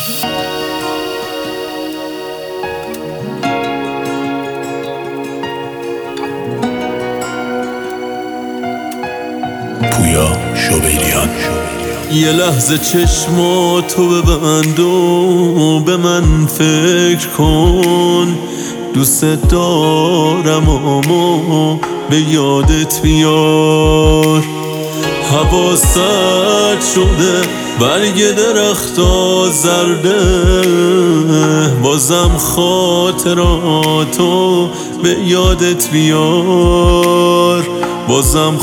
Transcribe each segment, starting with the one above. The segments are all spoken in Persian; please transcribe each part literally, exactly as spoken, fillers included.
پویا شوبیلیان. یه لحظه چشماتو ببند و به من فکر کن، دوست دارم اما به یادت بیار. هوا سرد شده، برگ درختا زرده، بازم خاطراتو به یادت بیار. بازم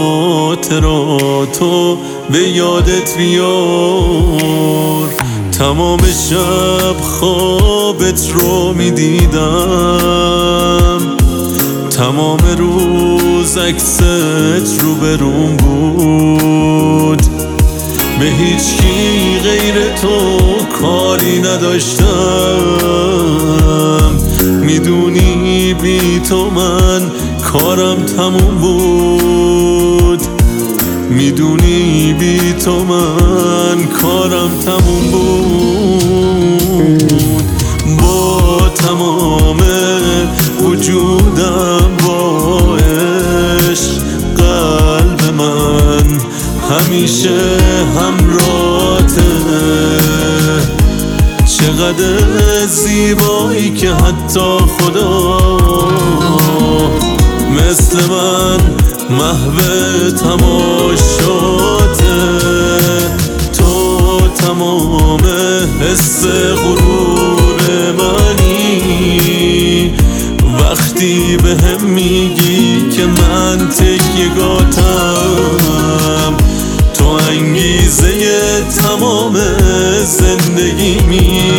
خاطراتو به یادت بیار. تمام شب خوابت رو میدیدم، تمام روز عکست رو بروم بود. به هیچ کی غیر تو کاری نداشتم، میدونی بی تو من کارم تموم بود. میدونی بی تو من کارم تموم بود. با تمام وجودم با عشق قلب من همیشه همراهته. چقدر زیبایی که حتی خدا مثل من محو تماشاته. تو تمام حس غرور منی، وقتی به هم میگی که من تکیه‌گاه‌ام. تو انگیزه تمام زندگیمی،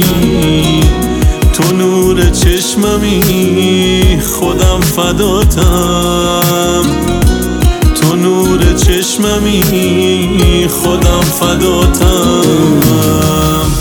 تو نور چشممی، خودم فداتم. تو نور چشممی، خودم فداتم.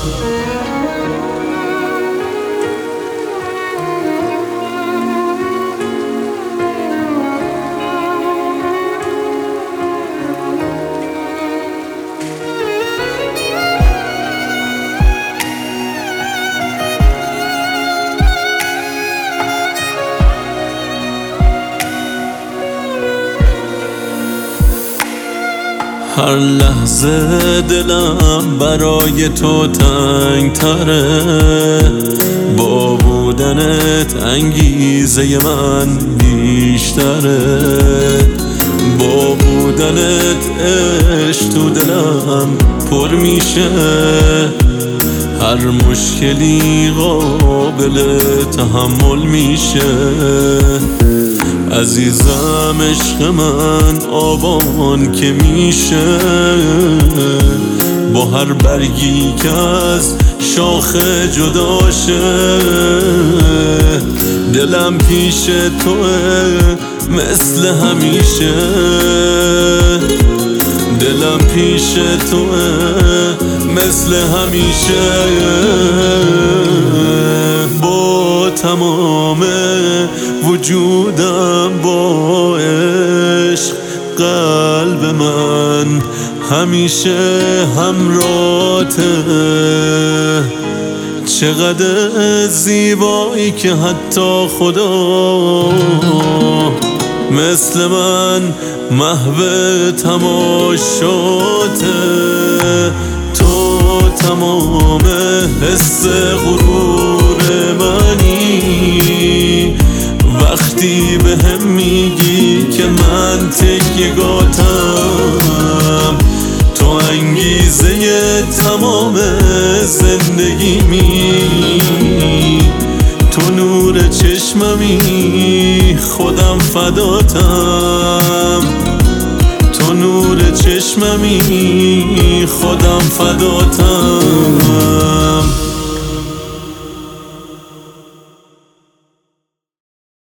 هر لحظه دلم برای تو تنگ تره، با بودنت انگیزه من بیشتره. با بودنت عشق تو دلم پر میشه، هر مشکلی قابل تحمل میشه. عزیزم عشق من آبان که میشه، با هر برگی که از شاخه جداشه. دلم پیش توه مثل همیشه، دلم پیش توه مثل همیشه. با تمام وجودم با عشق قلب من همیشه همراهته. چقدر زیبایی که حتی خدا مثل من محو تماشاته. تو تمام حس غرور منی، وقتی به هم میگی که من تکیه‌گاه‌ام. تو انگیزه تمام زندگیمی، تو نور چشممی، خودم فداتم. تو نور چشممی، خودم فداتم.